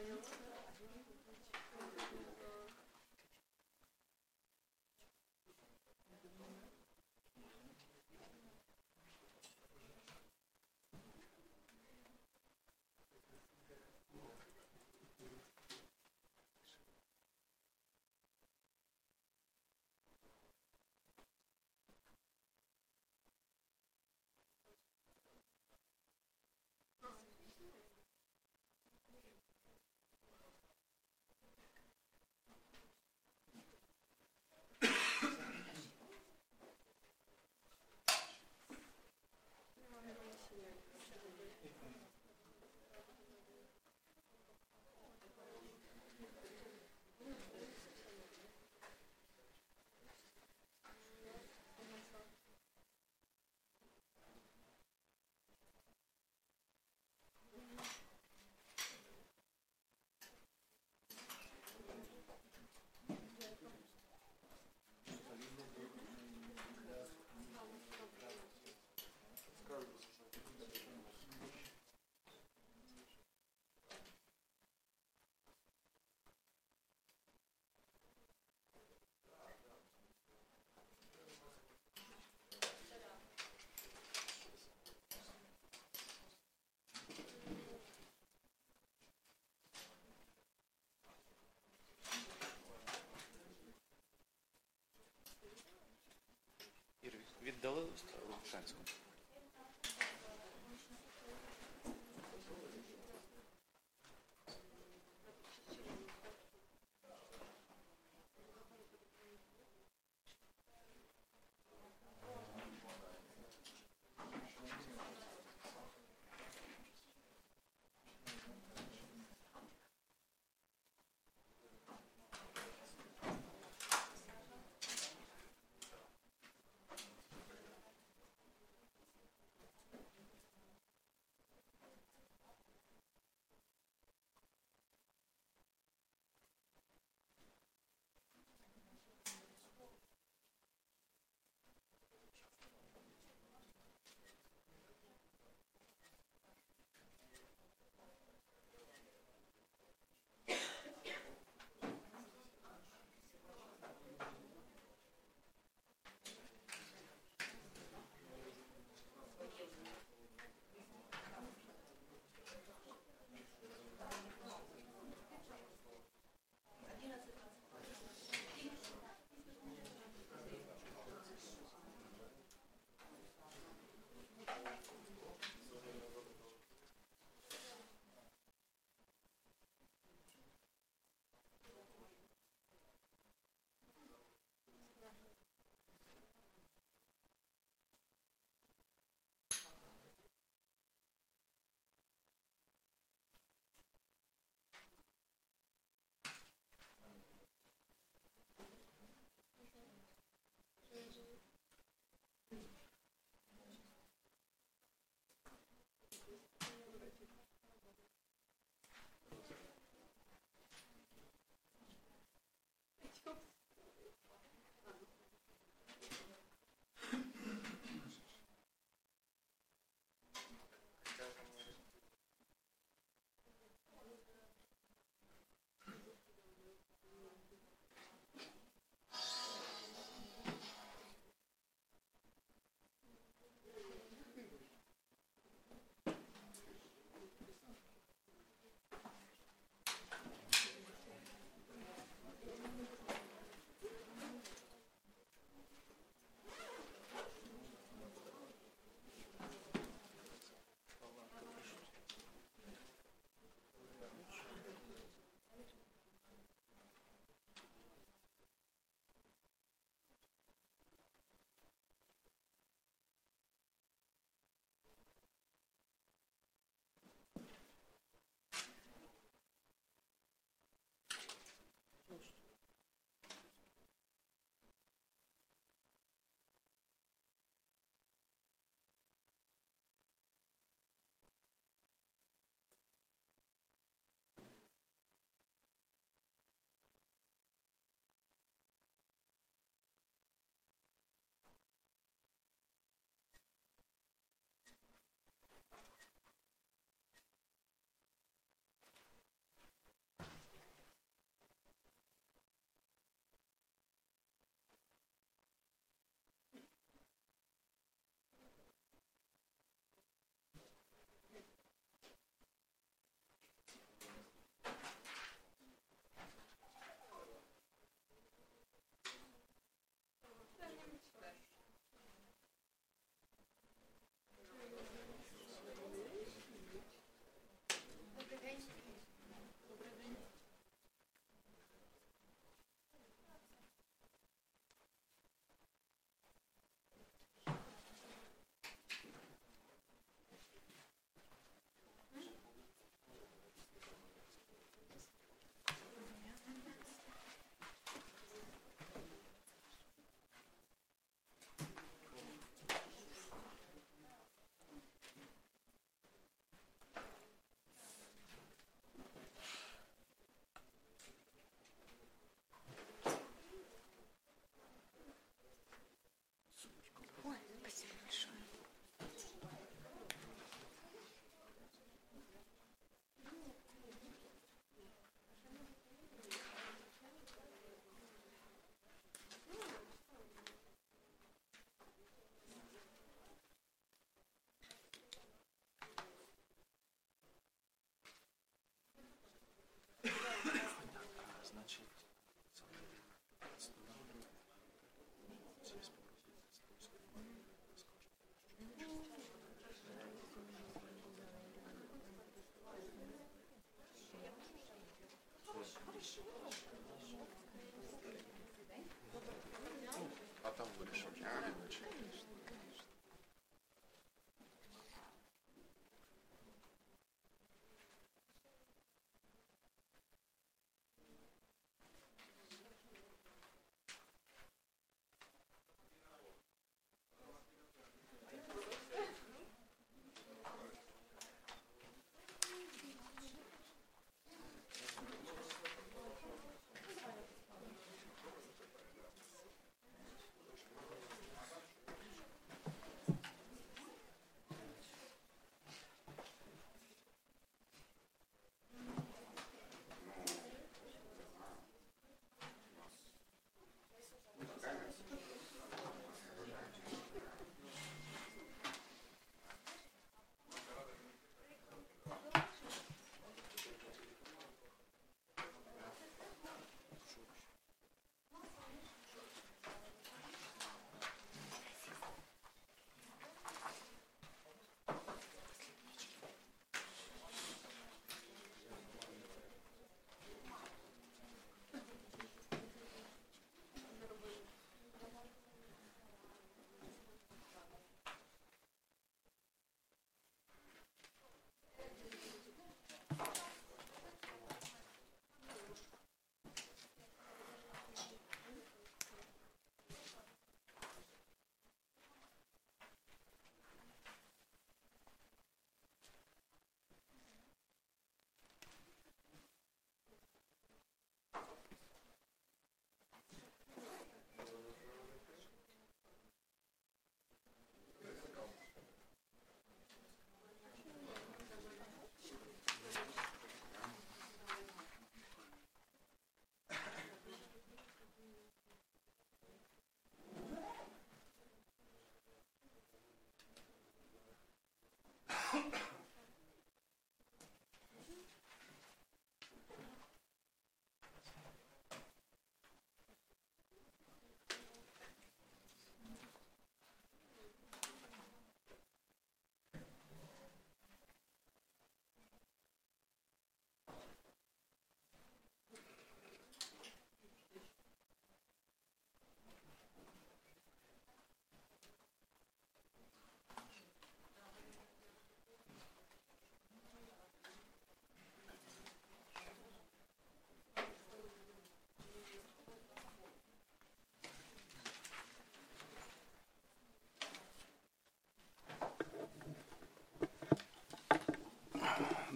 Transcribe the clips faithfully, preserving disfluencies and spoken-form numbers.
Віддали Лукашенському.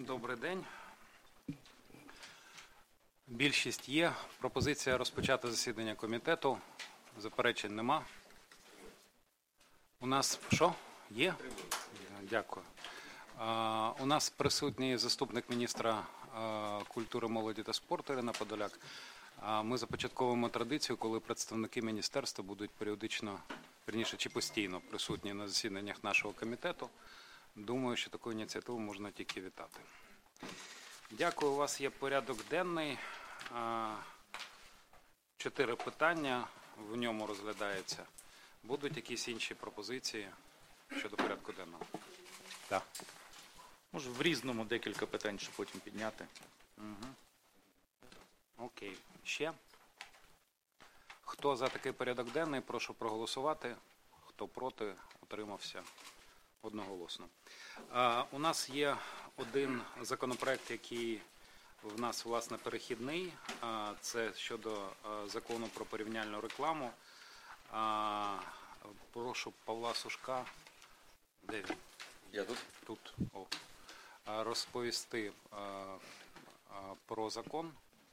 Добрий день. Більшість є. Пропозиція розпочати засідання комітету. Заперечень нема. У нас що? Є? Дякую. У нас присутній заступник міністра культури, молоді та спорту Ірина Подоляк. Ми започатковуємо традицію, коли представники міністерства будуть періодично, вірніше, чи постійно присутні на засіданнях нашого комітету. Думаю, що таку ініціативу можна тільки вітати. Дякую, у вас є порядок денний. Чотири питання в ньому розглядається. Будуть якісь інші пропозиції щодо порядку денного? Так. Може, в різному декілька питань, щоб потім підняти. Угу. Окей. Ще? Хто за такий порядок денний, прошу проголосувати. Хто проти, утримався одноголосно. А, у нас є один законопроект, який в нас, власне, перехідний. А, це щодо а, закону про порівняльну рекламу. А, прошу Павла Сушка. Де він? Я тут. Тут. О. А, розповісти а, а, про закон.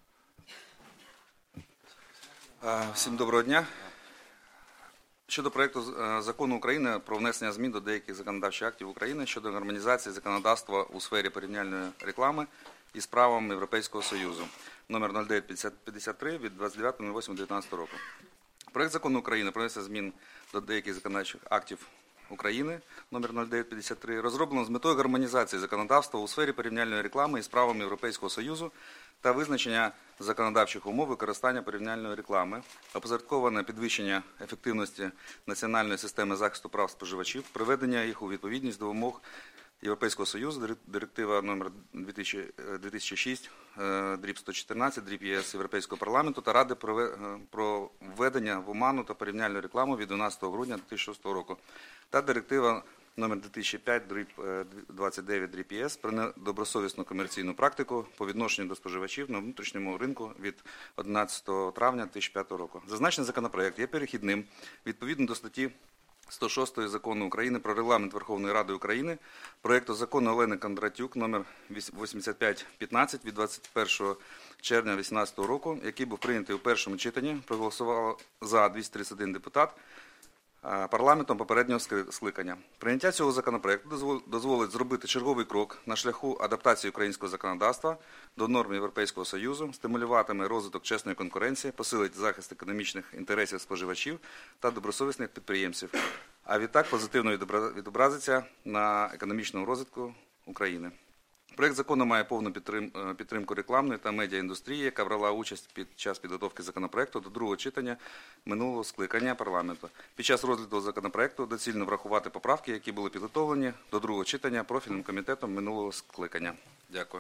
Всім доброго дня. Щодо проєкту закону України про внесення змін до деяких законодавчих актів України щодо гармонізації законодавства у сфері порівняльної реклами із правом Європейського Союзу, номер нуль дев'ять п'ятдесят три від двадцять дев'ятого восьмого дев'ятнадцятого року. Проєкт закону України про внесення змін до деяких законодавчих актів України, номер нуль дев'ять п'ятдесят три, розроблено з метою гармонізації законодавства у сфері порівняльної реклами із правом Європейського Союзу та визначення законодавчих умов використання порівняльної реклами, опосередковане підвищення ефективності національної системи захисту прав споживачів, приведення їх у відповідність до вимог Європейського Союзу, директива номер дві тисячі шість сто чотирнадцять ЄС Європейського парламенту та Ради про введення в оману та порівняльну рекламу від дванадцятого грудня дві тисячі шостого року та директива номер дві тисячі п'ять двадцять дев'ять ЄС про недобросовісну комерційну практику по відношенню до споживачів на внутрішньому ринку від одинадцятого травня дві тисячі п'ятого року. Зазначений законопроект є перехідним відповідно до статті сто шостої Закону України про регламент Верховної Ради України, проєкту закону Олени Кондратюк номер вісімдесят п'ять п'ятнадцять від двадцять першого червня дві тисячі вісімнадцятого року, який був прийнятий у першому читанні, проголосувало за двісті тридцять один депутат парламентом попереднього скликання. Прийняття цього законопроекту дозволить зробити черговий крок на шляху адаптації українського законодавства до норм Європейського Союзу, стимулюватиме розвиток чесної конкуренції, посилить захист економічних інтересів споживачів та добросовісних підприємців, а відтак позитивно відобразиться на економічному розвитку України. Проєкт закону має повну підтримку рекламної та медіаіндустрії, яка брала участь під час підготовки законопроекту до другого читання минулого скликання парламенту. Під час розгляду законопроекту доцільно врахувати поправки, які були підготовлені до другого читання профільним комітетом минулого скликання. Дякую.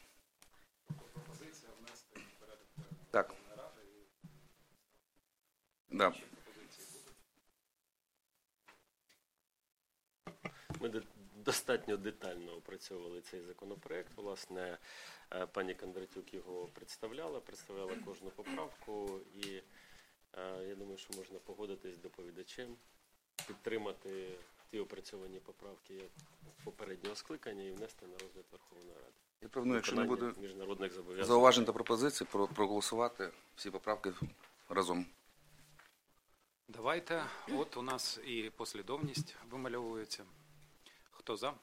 Так. Да. Ми достатньо детально опрацьовували цей законопроект. Власне, пані Кондратюк його представляла, представляла кожну поправку. І я думаю, що можна погодитись з доповідачем, підтримати ті опрацьовані поправки попереднього скликання і внести на розгляд Верховної Ради. Я пропоную, якщо не буде міжнародних зобов'язань, зауважень та пропозицій, проголосувати всі поправки разом. Давайте. От у нас і послідовність вимальовується. Хто за?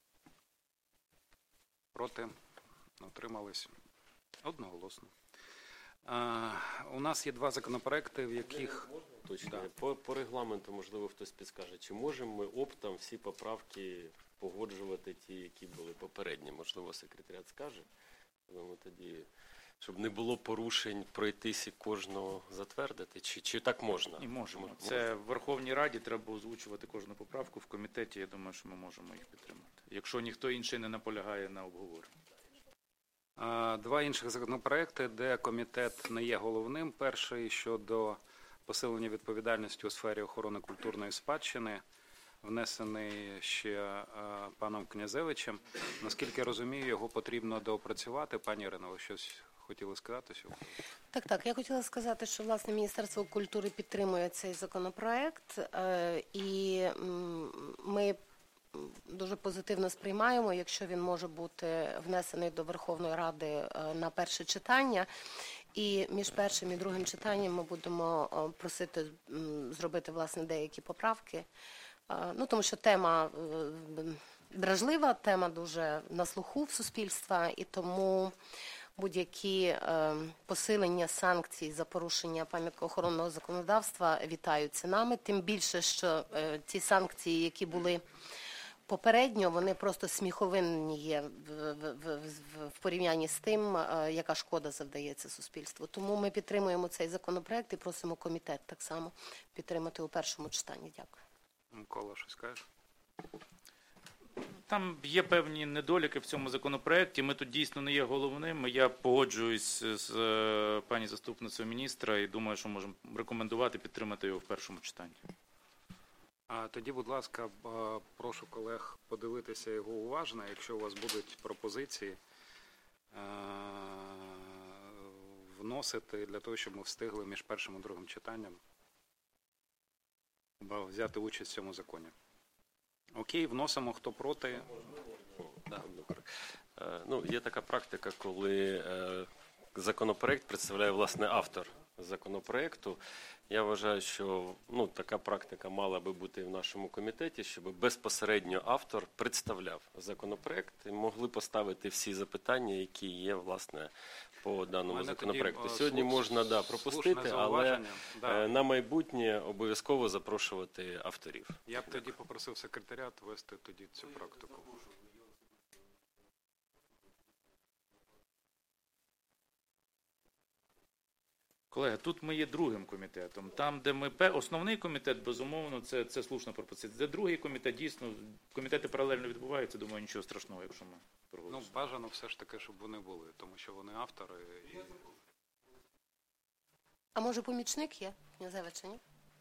Проти? Утримались? Одноголосно. А, у нас є два законопроекти, в яких... Точно. Да. По, по регламенту, можливо, хтось підскаже, чи можемо ми оптом всі поправки погоджувати ті, які були попередні? Можливо, секретаріат скаже. Тому тоді, щоб не було порушень, пройтись і кожного затвердити? Чи, чи так можна? І можемо. Можна. Це в Верховній Раді треба озвучувати кожну поправку. В комітеті, я думаю, що ми можемо їх підтримати. Якщо ніхто інший не наполягає на обговоренні. Два інших законопроекти, де комітет не є головним. Перший щодо посилення відповідальності у сфері охорони культурної спадщини, внесений ще паном Князевичем. Наскільки я розумію, його потрібно доопрацювати. Пані Ірино, ви щось хотіли сказати сьогодні? Так, так. Я хотіла сказати, що, власне, Міністерство культури підтримує цей законопроект, і ми дуже позитивно сприймаємо, якщо він може бути внесений до Верховної Ради е, на перше читання. І між першим і другим читанням ми будемо е, просити м, зробити, власне, деякі поправки. Е, ну, тому що тема е, дражлива, тема дуже на слуху в суспільства, і тому будь-які е, посилення санкцій за порушення пам'яткоохоронного законодавства вітаються нами. Тим більше, що е, ці санкції, які були попередньо, вони просто сміховинні є в, в, в, в, в порівнянні з тим, е, яка шкода завдається суспільству. Тому ми підтримуємо цей законопроект і просимо комітет так само підтримати у першому читанні. Дякую. Микола, щось кажеш? Там є певні недоліки в цьому законопроекті. Ми тут дійсно не є головними. Я погоджуюсь з е, пані заступницею міністра і думаю, що можемо рекомендувати підтримати його в першому читанні. А тоді, будь ласка, б- прошу колег подивитися його уважно. Якщо у вас будуть пропозиції, е, вносити для того, щоб ми встигли між першим і другим читанням б- взяти участь в цьому законі. Окей, вносимо. Хто проти? Да. Е, Ну, є така практика, коли е, законопроект представляє, власне, автор законопроекту. Я вважаю, що ну, така практика мала би бути і в нашому комітеті, щоб безпосередньо автор представляв законопроект і могли поставити всі запитання, які є, власне, по даному Мене законопроекту. тоді, е, Сьогодні слуш- можна да, слушне пропустити, але зауваження. Да. е, на майбутнє обов'язково запрошувати авторів. Я б тоді попросив секретаріат вести тоді цю практику. Колеги, тут ми є другим комітетом. Там, де ми пе- основний комітет, безумовно, це, це слушна пропозиція. Де другий комітет, дійсно, комітети паралельно відбуваються, думаю, нічого страшного, якщо ми Ну, проголосуємо. бажано все ж таки, щоб вони були, тому що вони автори. І... А може помічник є? Князевич, чи ні?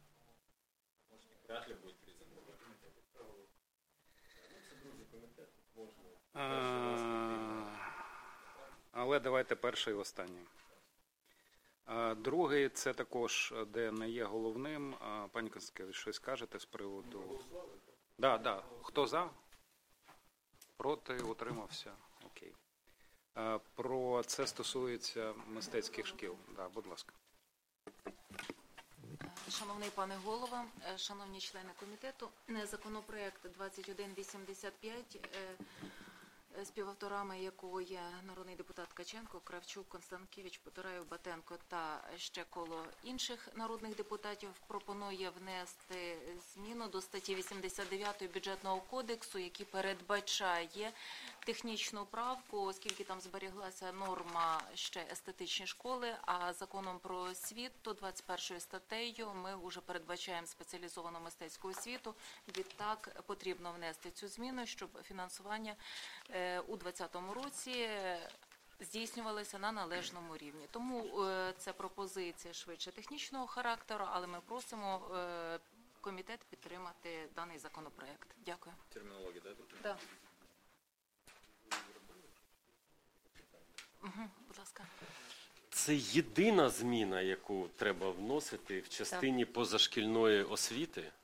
Е, Але давайте перший і останній. Е, Другий – це також, де не є головним. Е, Пані Констанкевич, щось скажете з приводу? Да, да. Хто за? Проти? Утримався? Окей. Е, Про це стосується мистецьких шкіл. Да, будь ласка. Шановний пане голово, е, шановні члени комітету, е, законопроект двадцять один вісімдесят п'ять, е, е, співавторами якого є народний депутат Каченко, Кравчук, Констанкевич, Потураєв, Батенко та ще коло інших народних депутатів, пропонує внести зміну до статті вісімдесят дев'ять Бюджетного кодексу, який передбачає технічну правку, оскільки там зберіглася норма ще естетичні школи, а законом про освіту двадцять першою статтею ми вже передбачаємо спеціалізовану мистецьку освіту. Відтак потрібно внести цю зміну, щоб фінансування е, у двадцятому році здійснювалися на належному рівні. Тому е, це пропозиція швидше технічного характеру, але ми просимо е, комітет підтримати даний законопроект. Дякую. Термінологія, так? Да. Угу, будь ласка. Це єдина зміна, яку треба вносити в частині позашкільної освіти е,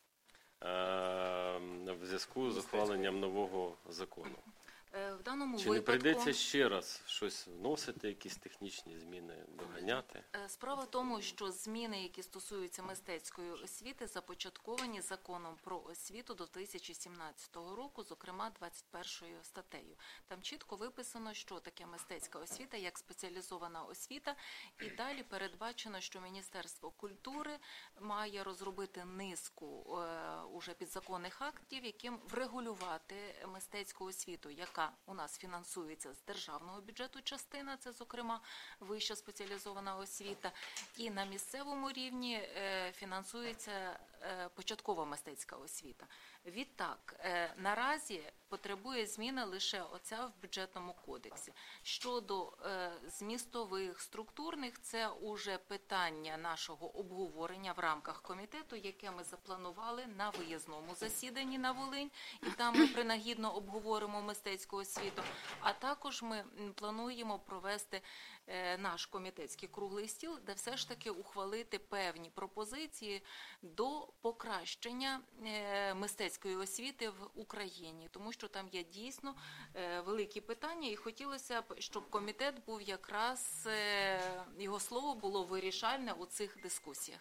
в зв'язку з ухваленням нового закону. Е, В даному Чи не випадку прийдеться ще раз щось вносити, якісь технічні зміни, доганяти? е, справа в тому, що зміни, які стосуються мистецької освіти, започатковані законом про освіту до дві тисячі сімнадцятого року, зокрема двадцять першою статтею. Там чітко виписано, що таке мистецька освіта, як спеціалізована освіта, і далі передбачено, що Міністерство культури має розробити низку е, уже підзаконних актів, яким врегулювати мистецьку освіту, яка у нас фінансується з державного бюджету частина, це, зокрема, вища спеціалізована освіта, і на місцевому рівні е, фінансується е, початкова мистецька освіта. Відтак, е, наразі потребує зміни лише оця в бюджетному кодексі. Щодо е, змістових, структурних, це уже питання нашого обговорення в рамках комітету, яке ми запланували на виїзному засіданні на Волинь, і там ми принагідно обговоримо мистецьку освіту, а також ми м, плануємо провести е, наш комітетський круглий стіл, де все ж таки ухвалити певні пропозиції до покращення е, мистецької освіти в Україні, тому що там є дійсно е, великі питання, і хотілося б, щоб комітет був якраз, е, його слово було вирішальне у цих дискусіях.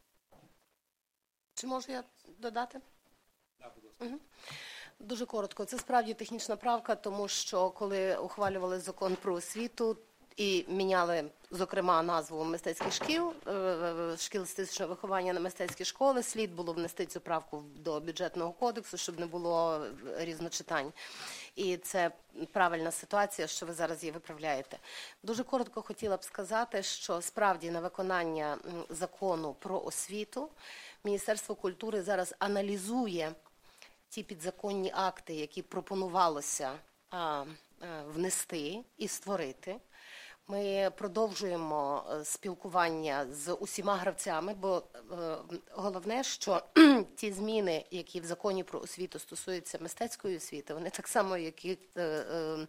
Чи можу я додати? Угу. Дуже коротко. Це справді технічна правка, тому що коли ухвалювали закон про освіту і міняли, зокрема, назву мистецьких шкіл, шкіл естетичного виховання на мистецькі школи, слід було внести цю правку до бюджетного кодексу, щоб не було різночитань. І це правильна ситуація, що ви зараз її виправляєте. Дуже коротко хотіла б сказати, що справді на виконання закону про освіту Міністерство культури зараз аналізує ті підзаконні акти, які пропонувалося а, а, внести і створити. Ми продовжуємо спілкування з усіма гравцями, бо е, головне, що ті зміни, які в законі про освіту стосуються мистецької освіти, вони так само, як і е, е,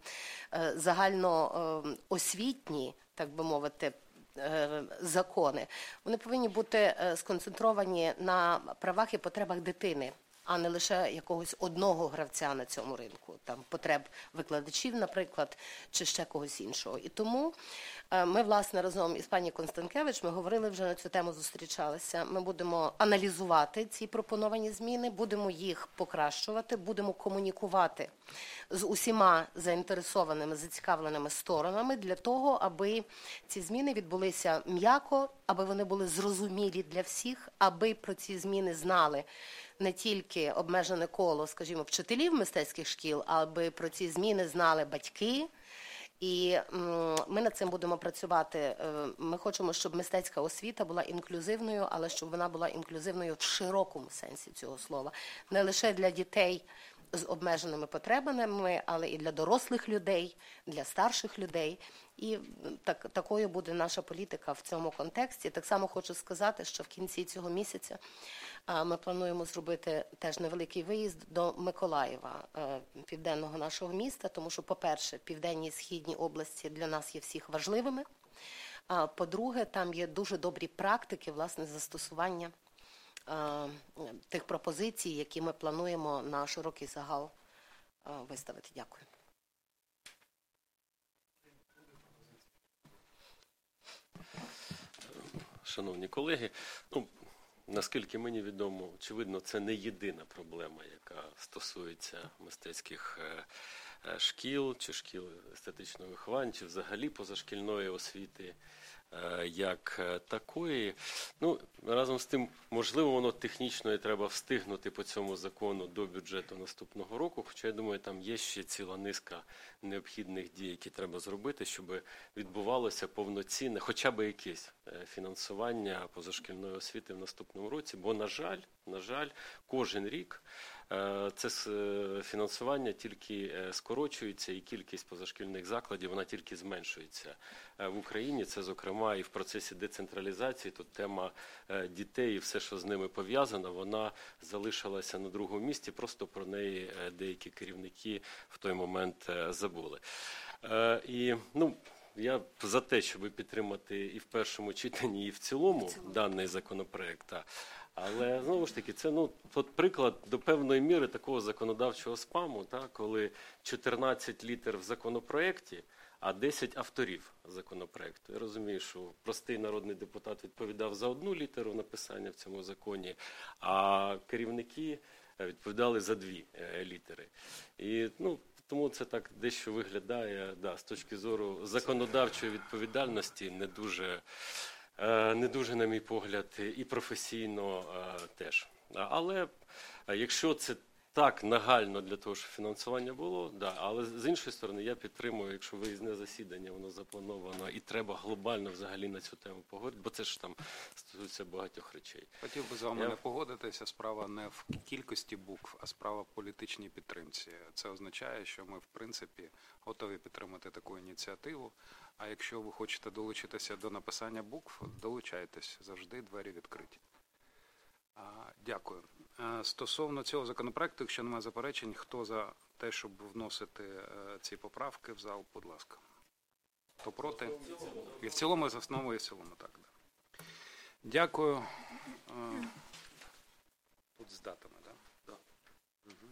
загальноосвітні, так би мовити, е, закони, вони повинні бути сконцентровані на правах і потребах дитини, а не лише якогось одного гравця на цьому ринку, там потреб викладачів, наприклад, чи ще когось іншого. І тому ми, власне, разом із пані Констанкевич, ми говорили вже на цю тему, зустрічалися, ми будемо аналізувати ці пропоновані зміни, будемо їх покращувати, будемо комунікувати з усіма заінтересованими, зацікавленими сторонами для того, аби ці зміни відбулися м'яко, аби вони були зрозумілі для всіх, аби про ці зміни знали не тільки обмежене коло, скажімо, вчителів мистецьких шкіл, аби про ці зміни знали батьки. І ми над цим будемо працювати. Ми хочемо, щоб мистецька освіта була інклюзивною, але щоб вона була інклюзивною в широкому сенсі цього слова. Не лише для дітей з обмеженими потребами, але і для дорослих людей, для старших людей. І так, такою буде наша політика в цьому контексті. Так само хочу сказати, що в кінці цього місяця ми плануємо зробити теж невеликий виїзд до Миколаєва, південного нашого міста, тому що, по-перше, південні і східні області для нас є всіх важливими. А по-друге, там є дуже добрі практики, власне, застосування тих пропозицій, які ми плануємо на широкий загал виставити. Дякую. Шановні колеги, ну, наскільки мені відомо, очевидно, це не єдина проблема, яка стосується мистецьких шкіл, чи шкіл естетичного виховання, чи взагалі позашкільної освіти як такої. Ну, разом з тим, можливо, воно технічно і треба встигнути по цьому закону до бюджету наступного року, хоча, я думаю, там є ще ціла низка необхідних дій, які треба зробити, щоб відбувалося повноцінне, хоча б якесь фінансування позашкільної освіти в наступному році, бо, на жаль, на жаль, кожен рік це фінансування тільки скорочується, і кількість позашкільних закладів, вона тільки зменшується в Україні. Це, зокрема, і в процесі децентралізації, тут тема дітей і все, що з ними пов'язано, вона залишилася на другому місці, просто про неї деякі керівники в той момент забули. І, ну, я за те, щоб підтримати і в першому читанні, і в цілому даний законопроект. Але, знову ж таки, це, ну, от приклад до певної міри такого законодавчого спаму, та, коли чотирнадцять літер в законопроекті, а десять авторів законопроекту. Я розумію, що простий народний депутат відповідав за одну літеру написання в цьому законі, а керівники відповідали за дві літери. І, ну, тому це так дещо виглядає, да, з точки зору законодавчої відповідальності не дуже, не дуже, на мій погляд, і професійно теж. Але якщо це так нагально для того, щоб фінансування було, да, але з іншої сторони я підтримую, якщо виїзне засідання, воно заплановано і треба глобально взагалі на цю тему поговорити, бо це ж там стосується багатьох речей. Хотів би з вами я... не погодитися, справа не в кількості букв, а справа в політичній підтримці. Це означає, що ми, в принципі, готові підтримати таку ініціативу, а якщо ви хочете долучитися до написання букв, долучайтесь, завжди двері відкриті. Дякую. Стосовно цього законопроекту, якщо немає заперечень, хто за те, щоб вносити ці поправки в зал, будь ласка. Хто проти? І в цілому, за основу, і в цілому, так. Да. Дякую. Е, Тут з датами, так? Да? Да. Угу.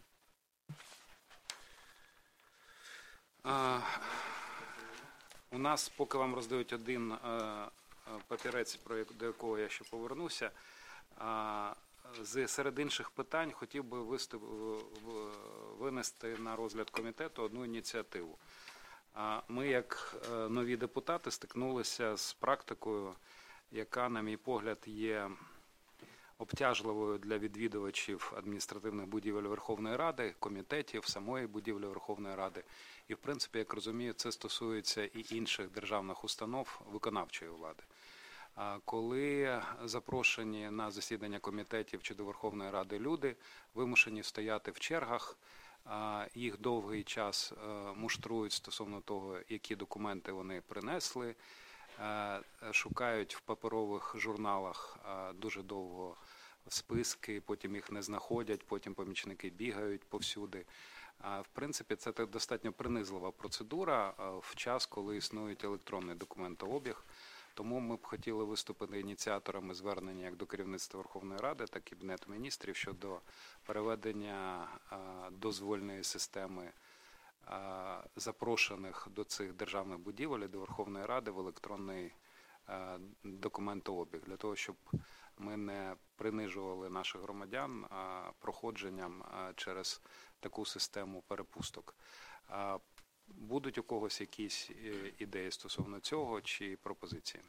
А, у нас, поки вам роздають один а, папірець, про до якого я ще повернуся, а, з серед інших питань хотів би виступ, винести на розгляд комітету одну ініціативу. А, ми, як нові депутати, стикнулися з практикою, яка, на мій погляд, є обтяжливою для відвідувачів адміністративних будівель Верховної Ради, комітетів, самої будівлі Верховної Ради. І, в принципі, як розумію, це стосується і інших державних установ виконавчої влади. Коли запрошені на засідання комітетів чи до Верховної Ради люди вимушені стояти в чергах, їх довгий час муштрують стосовно того, які документи вони принесли, шукають в паперових журналах дуже довго списки, потім їх не знаходять, потім помічники бігають повсюди. В принципі, це достатньо принизлива процедура в час, коли існує електронний документообіг. Тому ми б хотіли виступити ініціаторами звернення як до керівництва Верховної Ради, так і Кабінету міністрів щодо переведення дозвольної системи запрошених до цих державних будівель, до Верховної Ради в електронний документообіг, для того, щоб ми не принижували наших громадян проходженням через таку систему перепусток. Будуть у когось якісь ідеї стосовно цього чи пропозиції?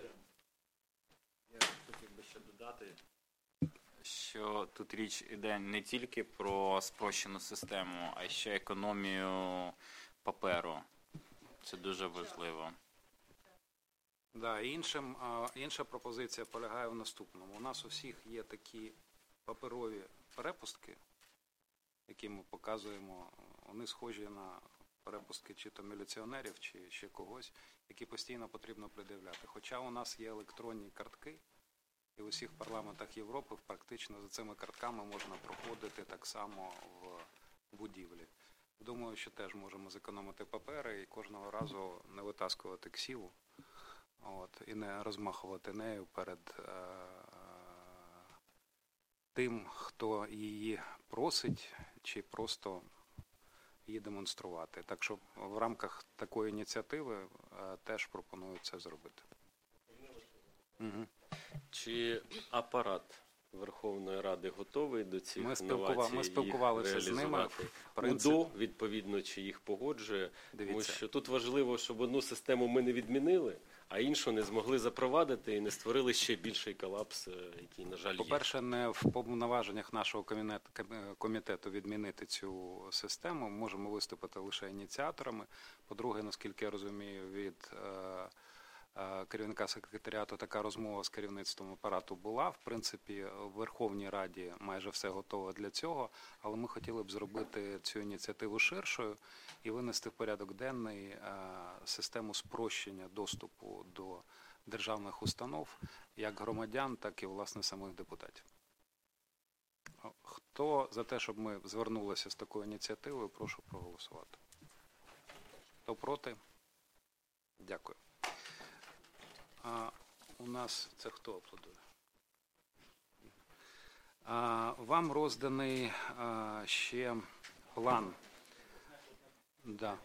Я хотів би ще додати, що тут річ іде не тільки про спрощену систему, а ще економію паперу. Це дуже важливо. Да, іншим, інша пропозиція полягає в наступному. У нас у всіх є такі паперові перепустки, які ми показуємо. Вони схожі на перепустки чи то міліціонерів, чи ще когось, які постійно потрібно пред'являти. Хоча у нас є електронні картки, і в усіх парламентах Європи практично за цими картками можна проходити так само в будівлі. Думаю, що теж можемо зекономити папери і кожного разу не витаскувати ксіву, от, і не розмахувати нею перед е, тим, хто її просить, чи просто її демонструвати. Так що в рамках такої ініціативи е, теж пропоную це зробити. Угу. Чи апарат Верховної Ради готовий до цих Ми, новацій? спілкува... Ми спілкувалися з ними. УДО, відповідно, чи їх погоджує. Дивіться. Тому що тут важливо, щоб одну систему ми не відмінили, а іншу не змогли запровадити і не створили ще більший колапс, який, на жаль, є. По-перше, не в повноваженнях нашого комітету відмінити цю систему. Ми можемо виступити лише ініціаторами. По-друге, наскільки я розумію, від керівника секретаріату така розмова з керівництвом апарату була. В принципі, в Верховній Раді майже все готово для цього, але ми хотіли б зробити цю ініціативу ширшою і винести в порядок денний систему спрощення доступу до державних установ, як громадян, так і, власне, самих депутатів. Хто за те, щоб ми звернулися з такою ініціативою, прошу проголосувати. Хто проти? Дякую. А у нас це хто аплодує? А, вам розданий а, ще план. Да.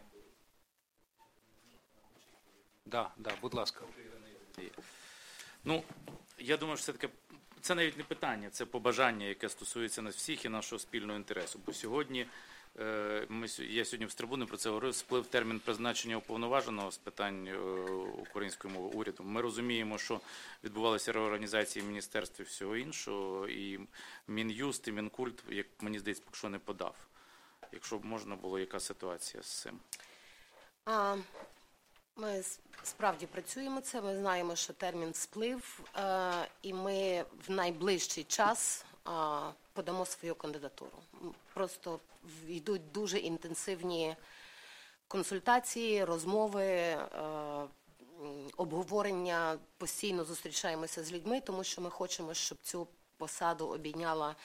Да, да, будь ласка. Ну, я думаю, що все-таки це навіть не питання, це побажання, яке стосується нас всіх і нашого спільного інтересу. Бо сьогодні, ми, я сьогодні в трибуні про це говорив, сплив термін призначення уповноваженого з питань української мови уряду. Ми розуміємо, що відбувалися реорганізації міністерств і всього іншого, і Мін'юст, і Мінкульт, як мені здається, поки що не подав. Якщо б можна було, яка ситуація з цим? А, ми справді працюємо це, ми знаємо, що термін сплив, е, і ми в найближчий час е, подамо свою кандидатуру. Просто йдуть дуже інтенсивні консультації, розмови, е, обговорення, постійно зустрічаємося з людьми, тому що ми хочемо, щоб цю посаду обійняла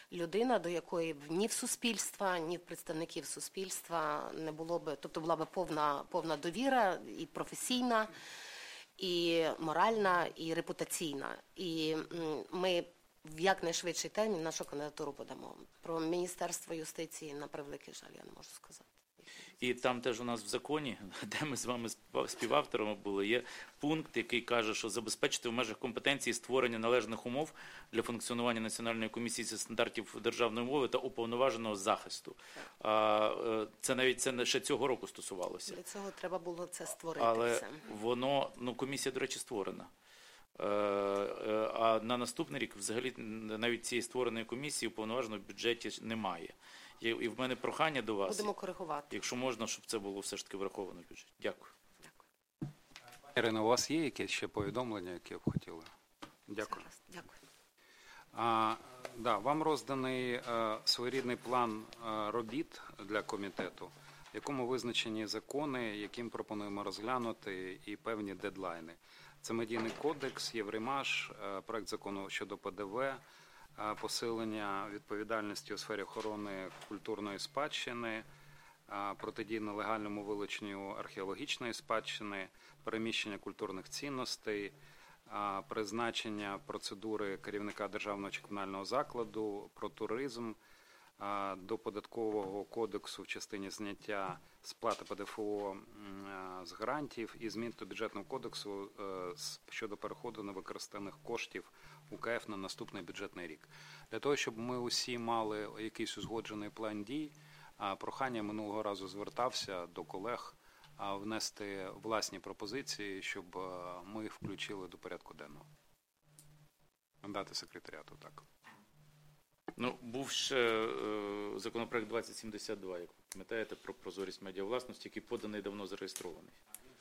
людина, до якої б ні в суспільства, ні в представників суспільства не було б, тобто була б повна, повна довіра і професійна, і моральна, і репутаційна. І м, ми в якнайшвидший термін нашу кандидатуру подамо. Про Міністерство юстиції, на превеликий жаль, я не можу сказати. І там теж у нас в законі, де ми з вами співавторами були, є пункт, який каже, що забезпечити в межах компетенції створення належних умов для функціонування Національної комісії зі стандартів державної мови та уповноваженого захисту. А, е, це навіть це не ще цього року стосувалося. Для цього треба було це створити. Але все. воно, ну, комісія, до речі, створена. Е, е, А на наступний рік взагалі навіть цієї створеної комісії уповноваженого в бюджеті немає. І і в мене прохання до вас, Будемо коригувати. якщо можна, щоб це було все ж таки враховано в бюджеті. Дякую. Ірина, у вас є якісь ще повідомлення, які б хотіли? Дякую. Зараз. Дякую. А, да, вам розданий е, своєрідний план е, робіт для комітету, в якому визначені закони, яким пропонуємо розглянути, і певні дедлайни. Це медійний кодекс, Єврімаш, е, проект закону щодо П Д В, е, посилення відповідальності у сфері охорони культурної спадщини, е, протидії нелегальному вилученню археологічної спадщини, переміщення культурних цінностей, а, призначення процедури керівника державного чи комунального закладу, про туризм, а, до податкового кодексу в частині зняття сплати П Д Ф О м, а, з грантів і змін до бюджетного кодексу е, з- щодо переходу невикористаних коштів У К Ф на наступний бюджетний рік. Для того, щоб ми усі мали якийсь узгоджений план дій, а, прохання минулого разу звертався до колег а, внести власні пропозиції, щоб а, ми їх включили до порядку денного. Дати секретаріату, так. Ну, був ще е, законопроект двадцять сімдесят два, як ви пам'ятаєте, про прозорість медіавласності, який поданий, давно зареєстрований.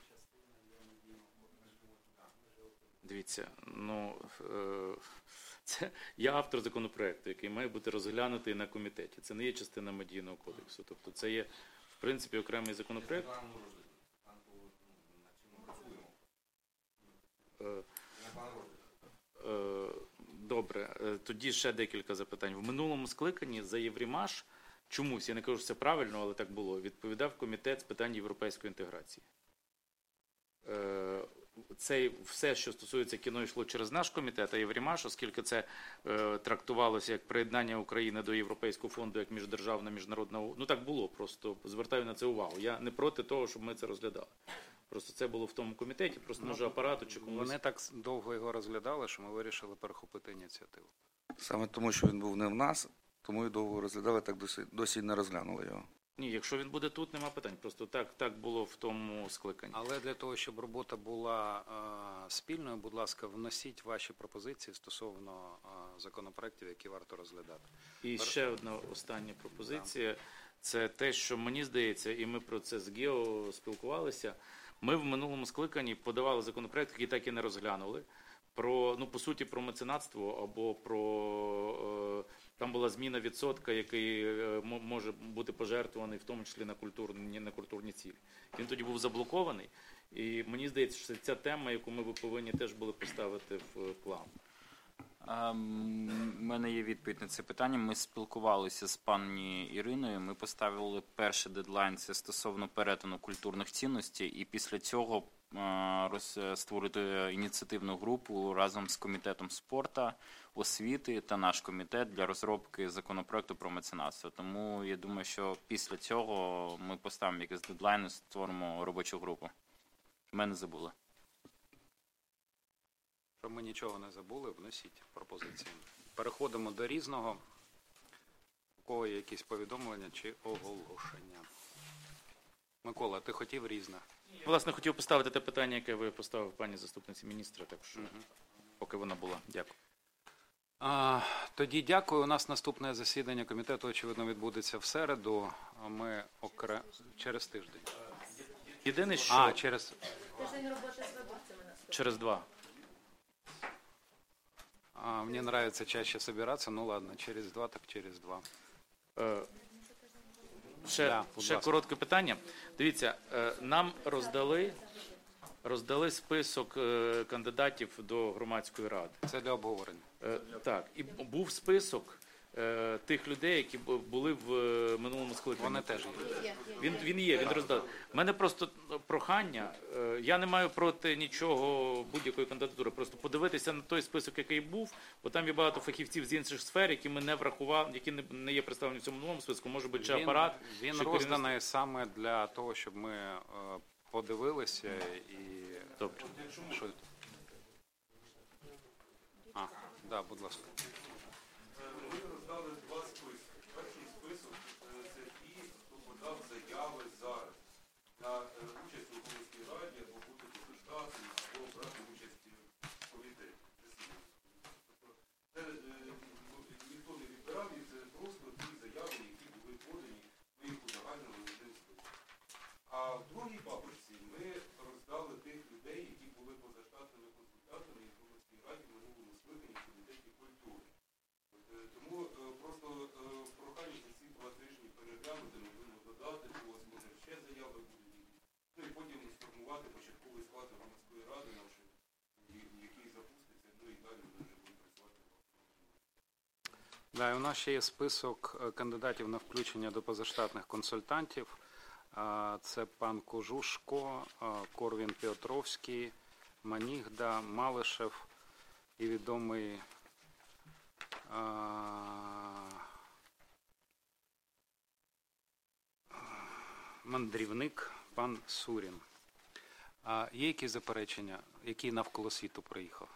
Дивіться, ну, е, це я автор законопроекту, який має бути розглянутий на комітеті. Це не є частина медійного кодексу. Тобто це є, в принципі, окремий законопроект. Е, е, Добре, е, тоді ще декілька запитань. В минулому скликанні за Єврімаш чомусь, я не кажу, що це правильно, але так було, відповідав комітет з питань європейської інтеграції. Е, Це все, що стосується кіно, йшло через наш комітет, а Єврімаш, оскільки це е, трактувалося як приєднання України до Європейського фонду, як міждержавна, міжнародна, ну так було, просто звертаю на це увагу. Я не проти того, щоб ми це розглядали. Просто це було в тому комітеті, просто може апарату чи комусь. Вони так довго його розглядали, що ми вирішили перехопити ініціативу. Саме тому, що він був не в нас, тому і довго розглядали, так досі, досі не розглянули його. Ні, якщо він буде тут, нема питань. Просто так, так було в тому скликанні. Але для того, щоб робота була е, спільною, будь ласка, вносіть ваші пропозиції стосовно е, законопроєктів, які варто розглядати. І ще одна остання пропозиція. Це те, що мені здається, і ми про це з Гео спілкувалися. Ми в минулому скликанні подавали законопроект, який так і не розглянули. Про, ну, по суті, про меценатство або про, е, там була зміна відсотка, який е, мо- може бути пожертвований, в тому числі на культурні, на культурні цілі. Він тоді був заблокований. І мені здається, що це ця тема, яку ми б повинні теж були поставити в план. У мене є відповідь на це питання. Ми спілкувалися з пані Іриною. Ми поставили перший дедлайн, це стосовно перетину культурних цінностей, і після цього е, роз- створити ініціативну групу разом з комітетом спорту, освіти та наш комітет для розробки законопроекту про меценатство. Тому я думаю, що після цього ми поставимо якийсь дедлайн і створимо робочу групу. Ми не забули. Щоб ми нічого не забули, вносіть пропозиції. Переходимо до різного. У кого є якісь повідомлення чи оголошення? Микола, ти хотів різне? Власне, хотів поставити те питання, яке ви поставив пані заступниці міністра, так що поки вона була. Дякую. А, тоді дякую. У нас наступне засідання комітету, очевидно, відбудеться в середу. А Ми окре... через тиждень. Єдине, що А, через... через два. А, мне нравится чаще собираться. Ну ладно, через два, так через два. Е, Ще, Да, будь ще ласка. коротке питання. Дивіться, е, нам роздали, роздали список е, кандидатів до громадської ради. Це для обговорення. Е, Так, і був список е, тих людей, які бу- були в е, минулому скликанні. Вони теж є. Він, він є, він роздав. У мене просто прохання, е, я не маю проти нічого, будь-якої кандидатури, просто подивитися на той список, який був, бо там є багато фахівців з інших сфер, які ми не врахували, які не, не є представлені в цьому новому списку, може бути, чи Він, апарат, він чи розданий саме для того, щоб ми е, подивилися і... Добре. Що? А, да, будь ласка. Ми роздали два списки. Перший список е, це ті, хто подав заяви зараз на е, участь у Верховній Раді або бути депутатом, або брати участь в комітеті. Тобто це е, ніхто не відбирав, і це просто ті заяви, які були подані, ми їх узагальнили в один список. А в другій папочці ми роздали тих людей, які були позаштатними консультантами і в Верховній Раді в минулому скликанні в комітеті культури. От, е, Тому е, просто е, прохання за ці два тижні переглянути, можливо, додати, у вас може ще заяви будуть якісь. Ну і потім сформувати початковий склад громадської ради нашої, і- який запуститься, ну і далі ми вже будемо працювати. Да, і у нас ще є список е, кандидатів на включення до позаштатних консультантів. А, Це пан Кожушко, а, Корвін Петровський, Манігда, Малишев і відомий а, мандрівник пан Сурін. А є якісь заперечення, який навколо світу приїхав?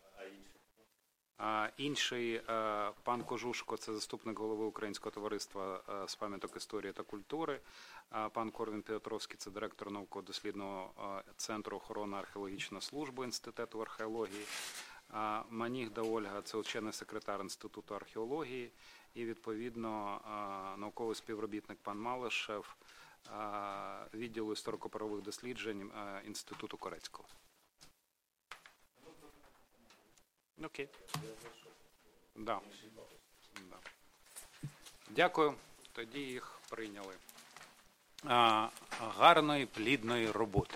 А інший е, пан Кожушко, це заступник голови Українського товариства е, з пам'яток історії та культури. А пан Корвін Петровський – це директор науково-дослідного е, центру охорони археологічної служби Інституту археології. А Манігда Ольга – це учений секретар Інституту археології. І, відповідно, е, науковий співробітник пан Малишев е, відділу історико-правових досліджень е, Інституту Корецького. Окей. Да. Да. Дякую. Тоді їх прийняли. А, гарної, плідної роботи.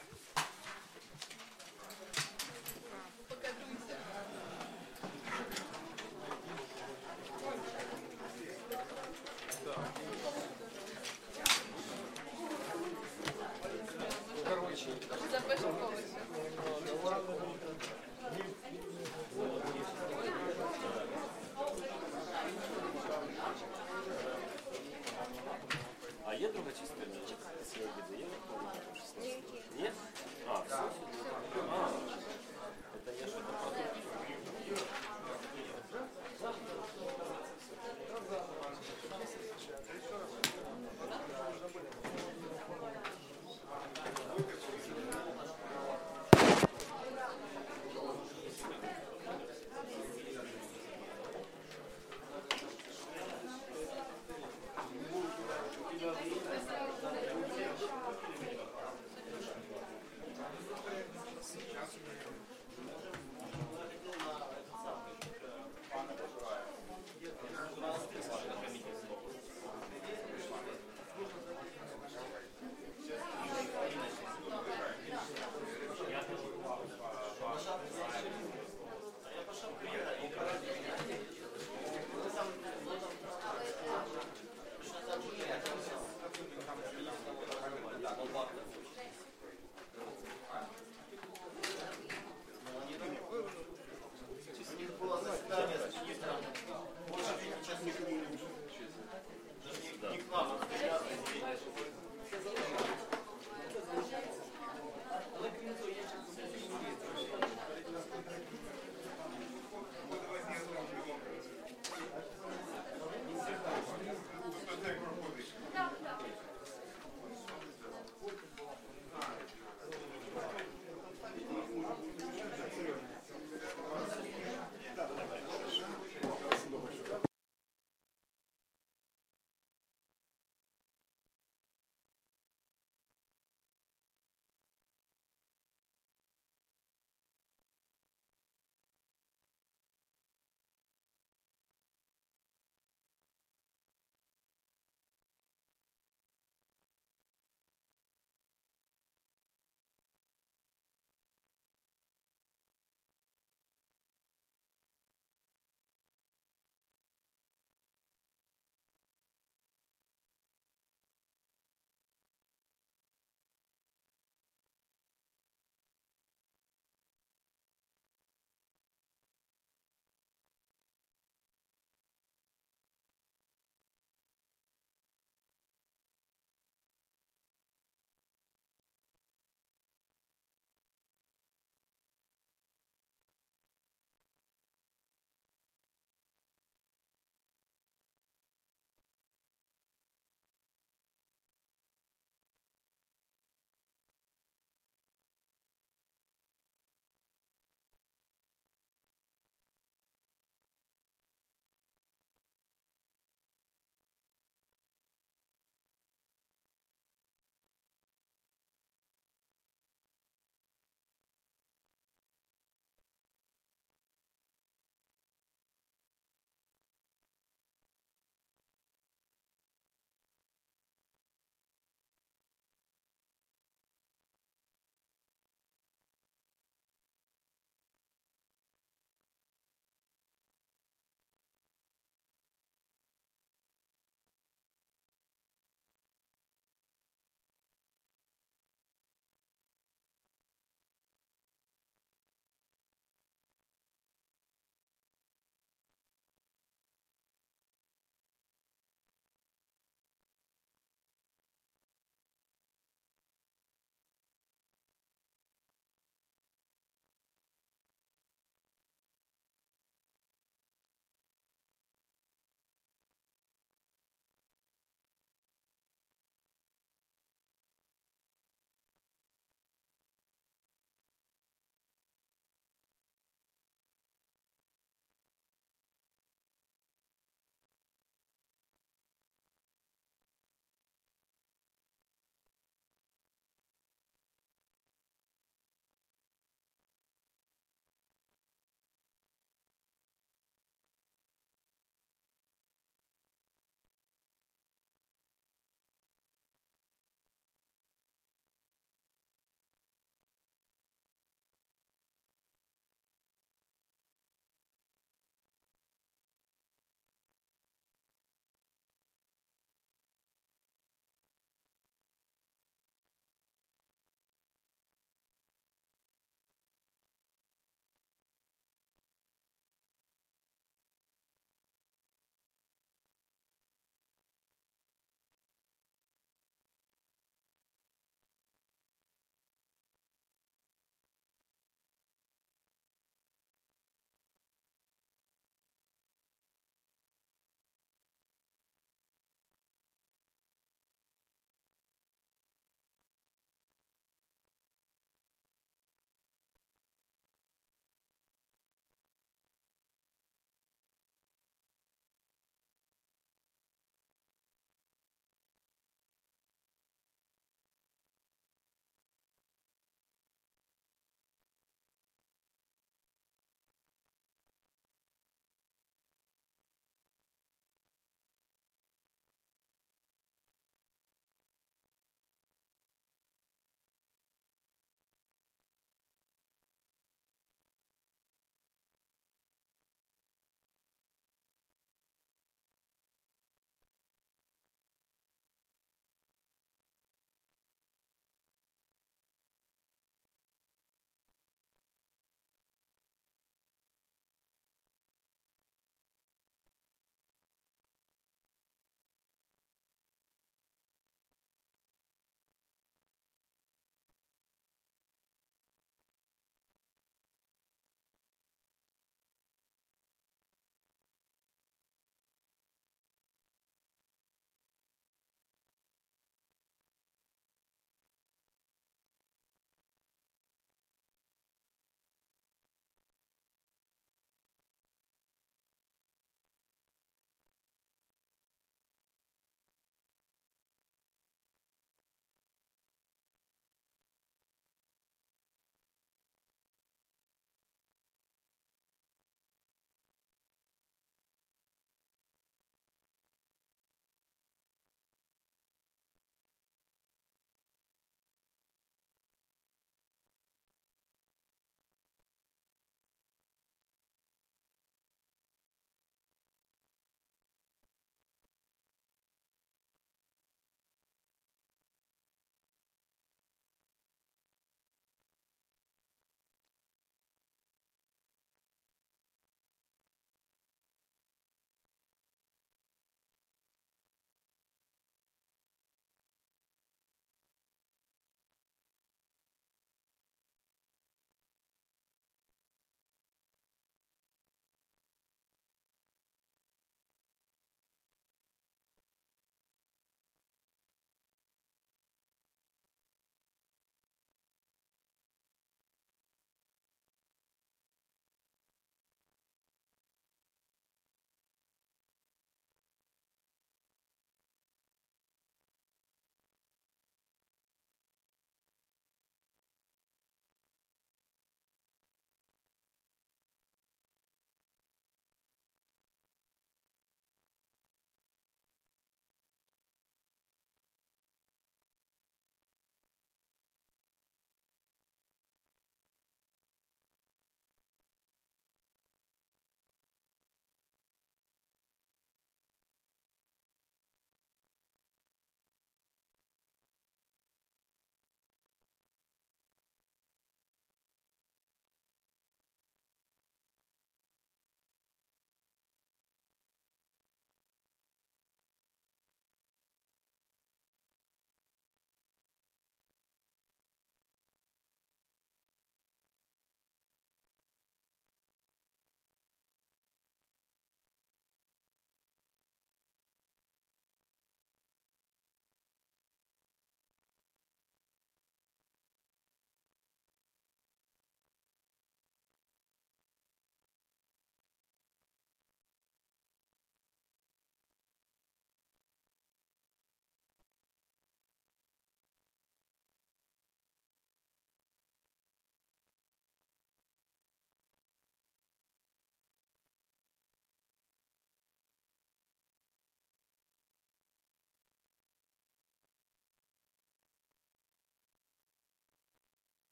А є друга частина?